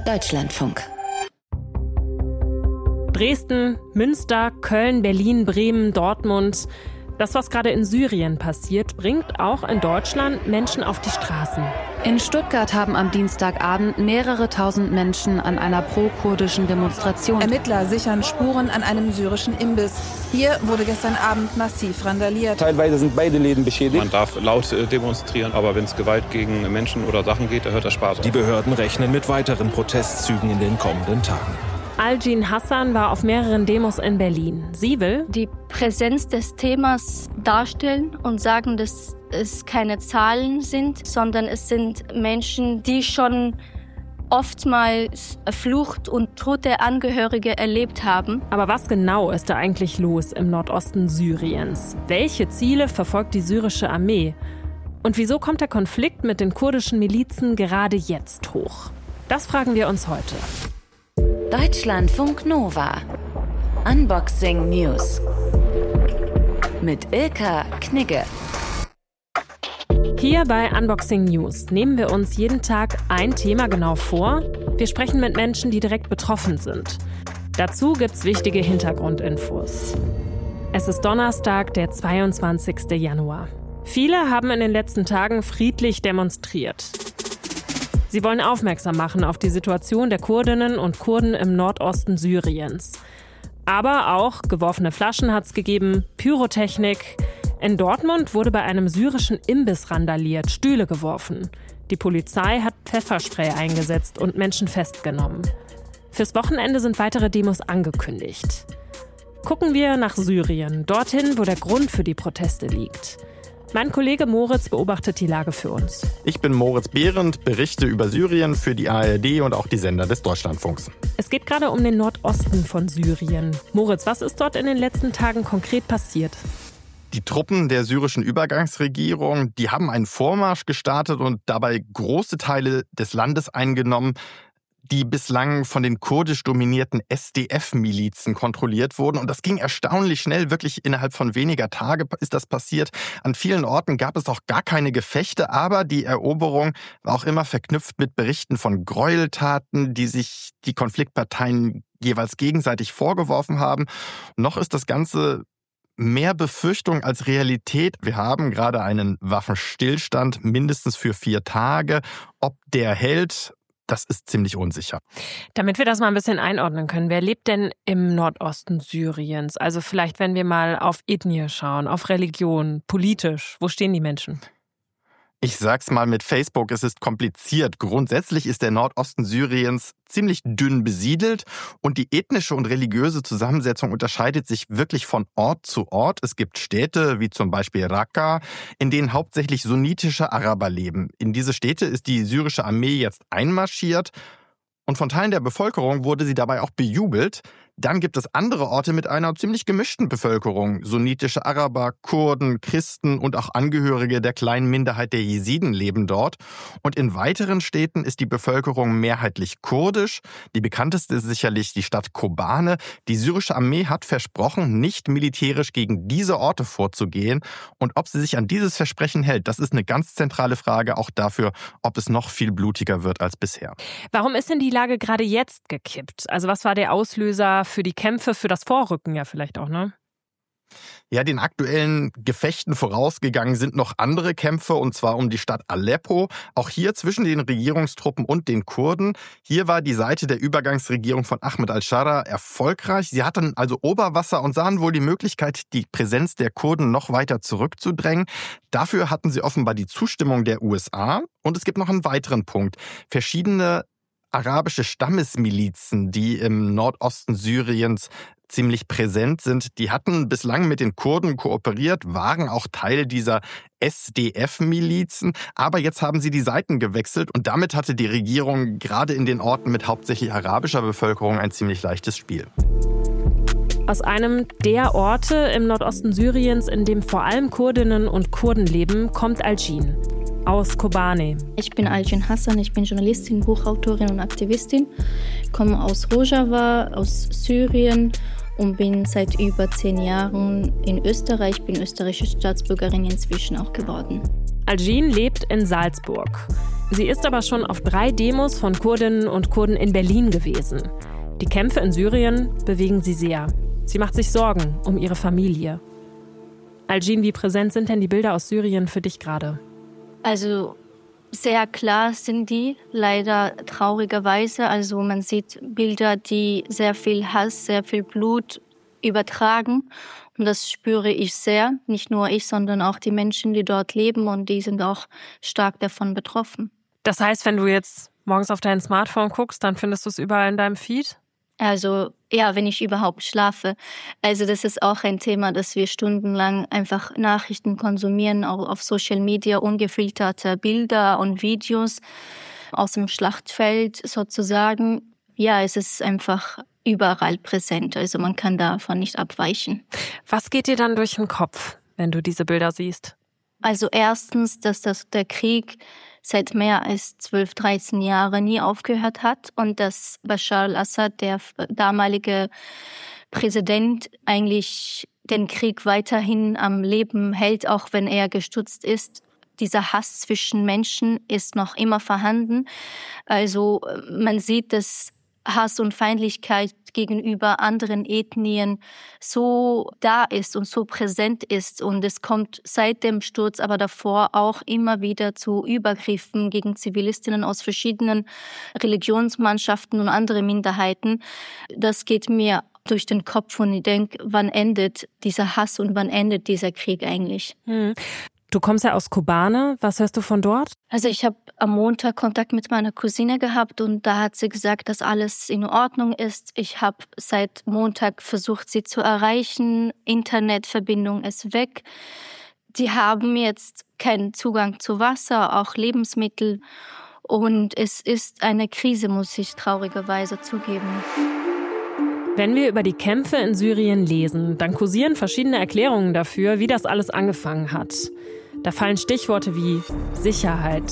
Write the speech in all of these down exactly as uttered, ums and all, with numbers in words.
Deutschlandfunk. Dresden, Münster, Köln, Berlin, Bremen, Dortmund. Das, was gerade in Syrien passiert, bringt auch in Deutschland Menschen auf die Straßen. In Stuttgart haben am Dienstagabend mehrere tausend Menschen an einer pro-kurdischen Demonstration. Ermittler sichern Spuren an einem syrischen Imbiss. Hier wurde gestern Abend massiv randaliert. Teilweise sind beide Läden beschädigt. Man darf laut demonstrieren, aber wenn es Gewalt gegen Menschen oder Sachen geht, dann hört das Spaß auf. Die Behörden rechnen mit weiteren Protestzügen in den kommenden Tagen. Aljin Hassan war auf mehreren Demos in Berlin. Sie will die Präsenz des Themas darstellen und sagen, dass es keine Zahlen sind, sondern es sind Menschen, die schon oftmals Flucht und tote Angehörige erlebt haben. Aber was genau ist da eigentlich los im Nordosten Syriens? Welche Ziele verfolgt die syrische Armee? Und wieso kommt der Konflikt mit den kurdischen Milizen gerade jetzt hoch? Das fragen wir uns heute. Deutschlandfunk Nova. Unboxing News. Mit Ilka Knigge. Hier bei Unboxing News nehmen wir uns jeden Tag ein Thema genau vor. Wir sprechen mit Menschen, die direkt betroffen sind. Dazu gibt's wichtige Hintergrundinfos. Es ist Donnerstag, der zweiundzwanzigster Januar. Viele haben in den letzten Tagen friedlich demonstriert. Sie wollen aufmerksam machen auf die Situation der Kurdinnen und Kurden im Nordosten Syriens. Aber auch geworfene Flaschen hat es gegeben, Pyrotechnik. In Dortmund wurde bei einem syrischen Imbiss randaliert, Stühle geworfen. Die Polizei hat Pfefferspray eingesetzt und Menschen festgenommen. Fürs Wochenende sind weitere Demos angekündigt. Gucken wir nach Syrien, dorthin, wo der Grund für die Proteste liegt. Mein Kollege Moritz beobachtet die Lage für uns. Ich bin Moritz Behrendt, berichte über Syrien für die A R D und auch die Sender des Deutschlandfunks. Es geht gerade um den Nordosten von Syrien. Moritz, was ist dort in den letzten Tagen konkret passiert? Die Truppen der syrischen Übergangsregierung, die haben einen Vormarsch gestartet und dabei große Teile des Landes eingenommen, die bislang von den kurdisch dominierten S D F-Milizen kontrolliert wurden. Und das ging erstaunlich schnell, wirklich innerhalb von weniger Tage ist das passiert. An vielen Orten gab es auch gar keine Gefechte, aber die Eroberung war auch immer verknüpft mit Berichten von Gräueltaten, die sich die Konfliktparteien jeweils gegenseitig vorgeworfen haben. Noch ist das Ganze mehr Befürchtung als Realität. Wir haben gerade einen Waffenstillstand, mindestens für vier Tage. Ob der hält, das ist ziemlich unsicher. Damit wir das mal ein bisschen einordnen können, wer lebt denn im Nordosten Syriens? Also vielleicht, wenn wir mal auf Ethnie schauen, auf Religion, politisch, wo stehen die Menschen? Ich sag's mal mit Facebook, es ist kompliziert. Grundsätzlich ist der Nordosten Syriens ziemlich dünn besiedelt und die ethnische und religiöse Zusammensetzung unterscheidet sich wirklich von Ort zu Ort. Es gibt Städte wie zum Beispiel Raqqa, in denen hauptsächlich sunnitische Araber leben. In diese Städte ist die syrische Armee jetzt einmarschiert und von Teilen der Bevölkerung wurde sie dabei auch bejubelt. Dann gibt es andere Orte mit einer ziemlich gemischten Bevölkerung. Sunnitische Araber, Kurden, Christen und auch Angehörige der kleinen Minderheit der Jesiden leben dort. Und in weiteren Städten ist die Bevölkerung mehrheitlich kurdisch. Die bekannteste ist sicherlich die Stadt Kobane. Die syrische Armee hat versprochen, nicht militärisch gegen diese Orte vorzugehen. Und ob sie sich an dieses Versprechen hält, das ist eine ganz zentrale Frage, auch dafür, ob es noch viel blutiger wird als bisher. Warum ist denn die Lage gerade jetzt gekippt? Also was war der Auslöser für die Kämpfe, für das Vorrücken ja vielleicht auch, ne? Ja, den aktuellen Gefechten vorausgegangen sind noch andere Kämpfe, und zwar um die Stadt Aleppo. Auch hier zwischen den Regierungstruppen und den Kurden. Hier war die Seite der Übergangsregierung von Ahmed al-Shara erfolgreich. Sie hatten also Oberwasser und sahen wohl die Möglichkeit, die Präsenz der Kurden noch weiter zurückzudrängen. Dafür hatten sie offenbar die Zustimmung der U S A. Und es gibt noch einen weiteren Punkt. Verschiedene arabische Stammesmilizen, die im Nordosten Syriens ziemlich präsent sind, die hatten bislang mit den Kurden kooperiert, waren auch Teil dieser S D F-Milizen, aber jetzt haben sie die Seiten gewechselt und damit hatte die Regierung gerade in den Orten mit hauptsächlich arabischer Bevölkerung ein ziemlich leichtes Spiel. Aus einem der Orte im Nordosten Syriens, in dem vor allem Kurdinnen und Kurden leben, kommt Aljin aus Kobane. Ich bin Aljin Hassan, ich bin Journalistin, Buchautorin und Aktivistin, komme aus Rojava, aus Syrien und bin seit über zehn Jahren in Österreich, bin österreichische Staatsbürgerin inzwischen auch geworden. Aljin lebt in Salzburg. Sie ist aber schon auf drei Demos von Kurdinnen und Kurden in Berlin gewesen. Die Kämpfe in Syrien bewegen sie sehr. Sie macht sich Sorgen um ihre Familie. Algin, wie präsent sind denn die Bilder aus Syrien für dich gerade? Also sehr klar sind die, leider traurigerweise. Also man sieht Bilder, die sehr viel Hass, sehr viel Blut übertragen. Und das spüre ich sehr. Nicht nur ich, sondern auch die Menschen, die dort leben. Und die sind auch stark davon betroffen. Das heißt, wenn du jetzt morgens auf dein Smartphone guckst, dann findest du es überall in deinem Feed? Also ja, wenn ich überhaupt schlafe. Also das ist auch ein Thema, dass wir stundenlang einfach Nachrichten konsumieren, auch auf Social Media, ungefilterte Bilder und Videos aus dem Schlachtfeld sozusagen. Ja, es ist einfach überall präsent, also man kann davon nicht abweichen. Was geht dir dann durch den Kopf, wenn du diese Bilder siehst? Also erstens, dass das, der Krieg seit mehr als zwölf, dreizehn Jahren nie aufgehört hat und dass Bashar al-Assad, der damalige Präsident, eigentlich den Krieg weiterhin am Leben hält, auch wenn er gestürzt ist. Dieser Hass zwischen Menschen ist noch immer vorhanden. Also man sieht, dass Hass und Feindlichkeit gegenüber anderen Ethnien so da ist und so präsent ist. Und es kommt seit dem Sturz, aber davor auch immer wieder zu Übergriffen gegen Zivilistinnen aus verschiedenen Religionsmannschaften und andere Minderheiten. Das geht mir durch den Kopf und ich denke, wann endet dieser Hass und wann endet dieser Krieg eigentlich? Hm. Du kommst ja aus Kobane. Was hörst du von dort? Also ich habe am Montag Kontakt mit meiner Cousine gehabt und da hat sie gesagt, dass alles in Ordnung ist. Ich habe seit Montag versucht, sie zu erreichen. Internetverbindung ist weg. Die haben jetzt keinen Zugang zu Wasser, auch Lebensmittel. Und es ist eine Krise, muss ich traurigerweise zugeben. Wenn wir über die Kämpfe in Syrien lesen, dann kursieren verschiedene Erklärungen dafür, wie das alles angefangen hat. Da fallen Stichworte wie Sicherheit,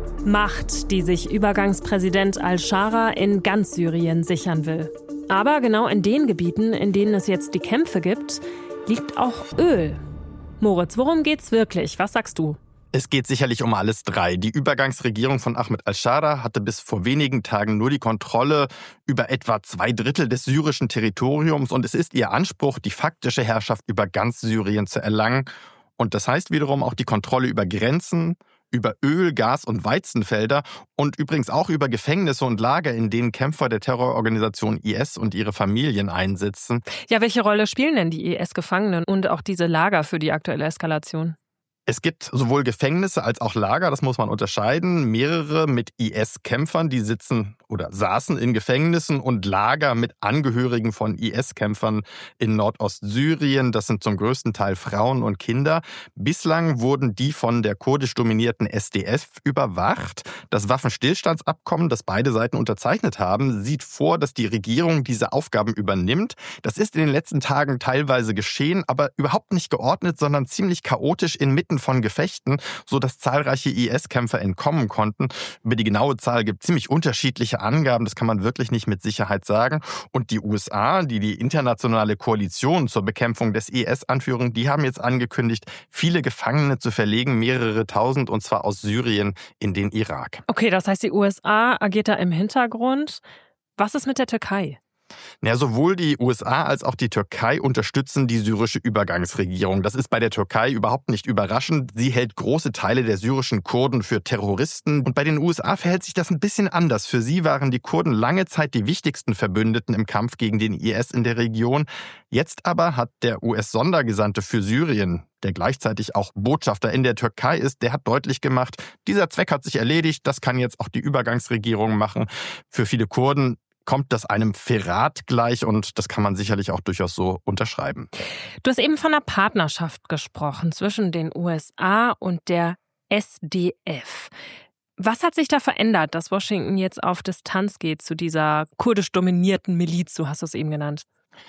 Macht, die sich Übergangspräsident al-Shara in ganz Syrien sichern will. Aber genau in den Gebieten, in denen es jetzt die Kämpfe gibt, liegt auch Öl. Moritz, worum geht's wirklich? Was sagst du? Es geht sicherlich um alles drei. Die Übergangsregierung von Ahmed al-Shara hatte bis vor wenigen Tagen nur die Kontrolle über etwa zwei Drittel des syrischen Territoriums und es ist ihr Anspruch, die faktische Herrschaft über ganz Syrien zu erlangen. Und das heißt wiederum auch die Kontrolle über Grenzen, über Öl-, Gas- und Weizenfelder und übrigens auch über Gefängnisse und Lager, in denen Kämpfer der Terrororganisation I S und ihre Familien einsitzen. Ja, welche Rolle spielen denn die I S-Gefangenen und auch diese Lager für die aktuelle Eskalation? Es gibt sowohl Gefängnisse als auch Lager, das muss man unterscheiden. Mehrere mit I S-Kämpfern, die sitzen oder saßen in Gefängnissen und Lager mit Angehörigen von I S-Kämpfern in Nordostsyrien. Das sind zum größten Teil Frauen und Kinder. Bislang wurden die von der kurdisch dominierten S D F überwacht. Das Waffenstillstandsabkommen, das beide Seiten unterzeichnet haben, sieht vor, dass die Regierung diese Aufgaben übernimmt. Das ist in den letzten Tagen teilweise geschehen, aber überhaupt nicht geordnet, sondern ziemlich chaotisch inmitten von Gefechten, sodass zahlreiche I S-Kämpfer entkommen konnten. Über die genaue Zahl gibt es ziemlich unterschiedliche Angaben, das kann man wirklich nicht mit Sicherheit sagen. Und die U S A, die die internationale Koalition zur Bekämpfung des I S anführen, die haben jetzt angekündigt, viele Gefangene zu verlegen, mehrere tausend, und zwar aus Syrien in den Irak. Okay, das heißt, die U S A agiert da im Hintergrund. Was ist mit der Türkei? Ja, sowohl die U S A als auch die Türkei unterstützen die syrische Übergangsregierung. Das ist bei der Türkei überhaupt nicht überraschend. Sie hält große Teile der syrischen Kurden für Terroristen. Und bei den U S A verhält sich das ein bisschen anders. Für sie waren die Kurden lange Zeit die wichtigsten Verbündeten im Kampf gegen den I S in der Region. Jetzt aber hat der U S-Sondergesandte für Syrien, der gleichzeitig auch Botschafter in der Türkei ist, der hat deutlich gemacht, dieser Zweck hat sich erledigt. Das kann jetzt auch die Übergangsregierung machen. Für viele Kurden kommt das einem Verrat gleich und das kann man sicherlich auch durchaus so unterschreiben. Du hast eben von einer Partnerschaft gesprochen zwischen den U S A und der S D F. Was hat sich da verändert, dass Washington jetzt auf Distanz geht zu dieser kurdisch dominierten Miliz, so hast du es eben genannt?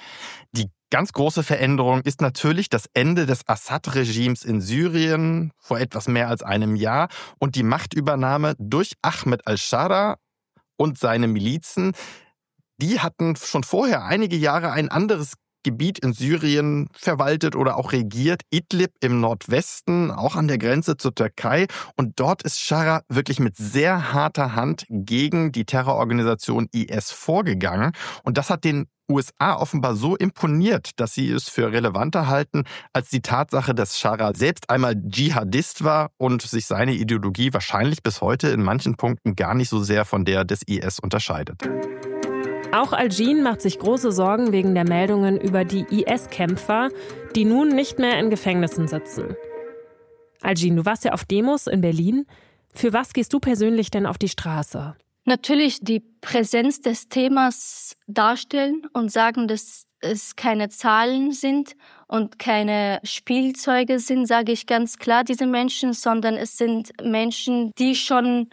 Die ganz große Veränderung ist natürlich das Ende des Assad-Regimes in Syrien vor etwas mehr als einem Jahr und die Machtübernahme durch Ahmed al-Shara und seine Milizen. Die hatten schon vorher einige Jahre ein anderes Gebiet in Syrien verwaltet oder auch regiert, Idlib im Nordwesten, auch an der Grenze zur Türkei. Und dort ist Sharra wirklich mit sehr harter Hand gegen die Terrororganisation I S vorgegangen. Und das hat den U S A offenbar so imponiert, dass sie es für relevanter halten als die Tatsache, dass Sharra selbst einmal Dschihadist war und sich seine Ideologie wahrscheinlich bis heute in manchen Punkten gar nicht so sehr von der des I S unterscheidet. Auch Al-Jin macht sich große Sorgen wegen der Meldungen über die I S-Kämpfer, die nun nicht mehr in Gefängnissen sitzen. Al-Jin, du warst ja auf Demos in Berlin. Für was gehst du persönlich denn auf die Straße? Natürlich die Präsenz des Themas darstellen und sagen, dass es keine Zahlen sind und keine Spielzeuge sind, sage ich ganz klar, diese Menschen, sondern es sind Menschen, die schon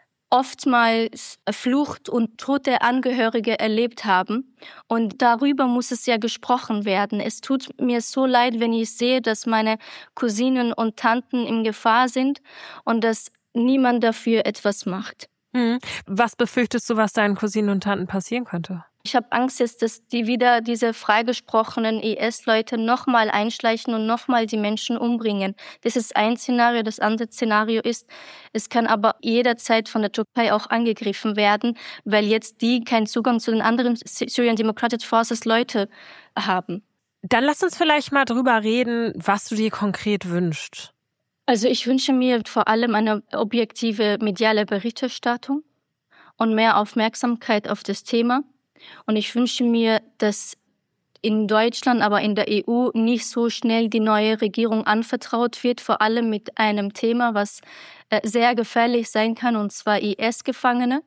oftmals Flucht und tote Angehörige erlebt haben. Und darüber muss es ja gesprochen werden. Es tut mir so leid, wenn ich sehe, dass meine Cousinen und Tanten in Gefahr sind und dass niemand dafür etwas macht. Hm. Was befürchtest du, was deinen Cousinen und Tanten passieren könnte? Ich habe Angst jetzt, dass die wieder diese freigesprochenen I S-Leute nochmal einschleichen und nochmal die Menschen umbringen. Das ist ein Szenario. Das andere Szenario ist, es kann aber jederzeit von der Türkei auch angegriffen werden, weil jetzt die keinen Zugang zu den anderen Syrian Democratic Forces Leute haben. Dann lass uns vielleicht mal drüber reden, was du dir konkret wünschst. Also ich wünsche mir vor allem eine objektive mediale Berichterstattung und mehr Aufmerksamkeit auf das Thema. Und ich wünsche mir, dass in Deutschland, aber in der E U nicht so schnell die neue Regierung anvertraut wird, vor allem mit einem Thema, was sehr gefährlich sein kann, und zwar I S-Gefangene.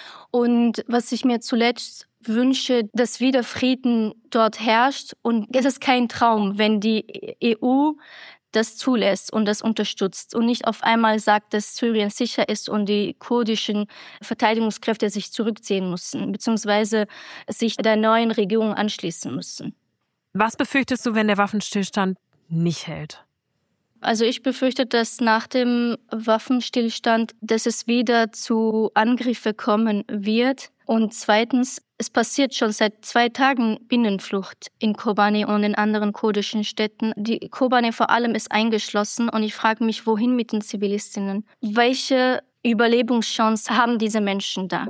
Und was ich mir zuletzt wünsche, dass wieder Frieden dort herrscht. Und es ist kein Traum, wenn die E U das zulässt und das unterstützt und nicht auf einmal sagt, dass Syrien sicher ist und die kurdischen Verteidigungskräfte sich zurückziehen müssen, beziehungsweise sich der neuen Regierung anschließen müssen. Was befürchtest du, wenn der Waffenstillstand nicht hält? Also ich befürchte, dass nach dem Waffenstillstand, dass es wieder zu Angriffen kommen wird. Und zweitens, es passiert schon seit zwei Tagen Binnenflucht in Kobane und in anderen kurdischen Städten. Die Kobane vor allem ist eingeschlossen und ich frage mich, wohin mit den Zivilistinnen? Welche Überlebenschance haben diese Menschen da?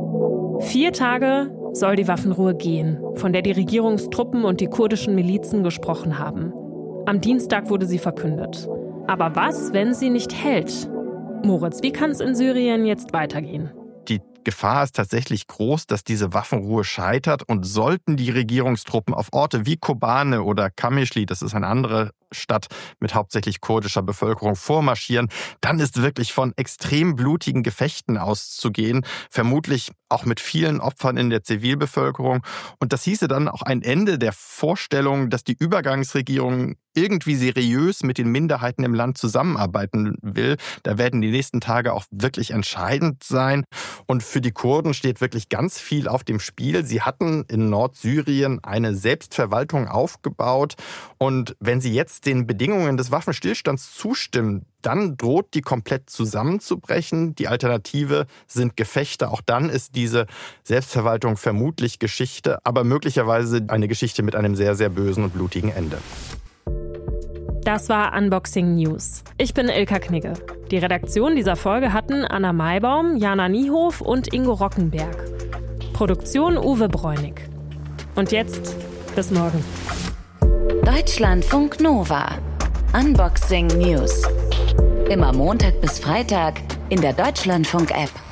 Vier Tage soll die Waffenruhe gehen, von der die Regierungstruppen und die kurdischen Milizen gesprochen haben. Am Dienstag wurde sie verkündet. Aber was, wenn sie nicht hält? Moritz, wie kann es in Syrien jetzt weitergehen? Die Gefahr ist tatsächlich groß, dass diese Waffenruhe scheitert, und sollten die Regierungstruppen auf Orte wie Kobane oder Qamishli, das ist eine andere Stadt mit hauptsächlich kurdischer Bevölkerung, vormarschieren, dann ist wirklich von extrem blutigen Gefechten auszugehen, vermutlich auch mit vielen Opfern in der Zivilbevölkerung. Und das hieße dann auch ein Ende der Vorstellung, dass die Übergangsregierung irgendwie seriös mit den Minderheiten im Land zusammenarbeiten will. Da werden die nächsten Tage auch wirklich entscheidend sein. Und für die Kurden steht wirklich ganz viel auf dem Spiel. Sie hatten in Nordsyrien eine Selbstverwaltung aufgebaut. Und wenn sie jetzt den Bedingungen des Waffenstillstands zustimmen, dann droht die komplett zusammenzubrechen. Die Alternative sind Gefechte. Auch dann ist diese Selbstverwaltung vermutlich Geschichte, aber möglicherweise eine Geschichte mit einem sehr, sehr bösen und blutigen Ende. Das war Unboxing News. Ich bin Ilka Knigge. Die Redaktion dieser Folge hatten Anna Maibaum, Jana Niehof und Ingo Rockenberg. Produktion Uwe Bräunig. Und jetzt bis morgen. Deutschlandfunk Nova. Unboxing News. Immer Montag bis Freitag in der Deutschlandfunk-App.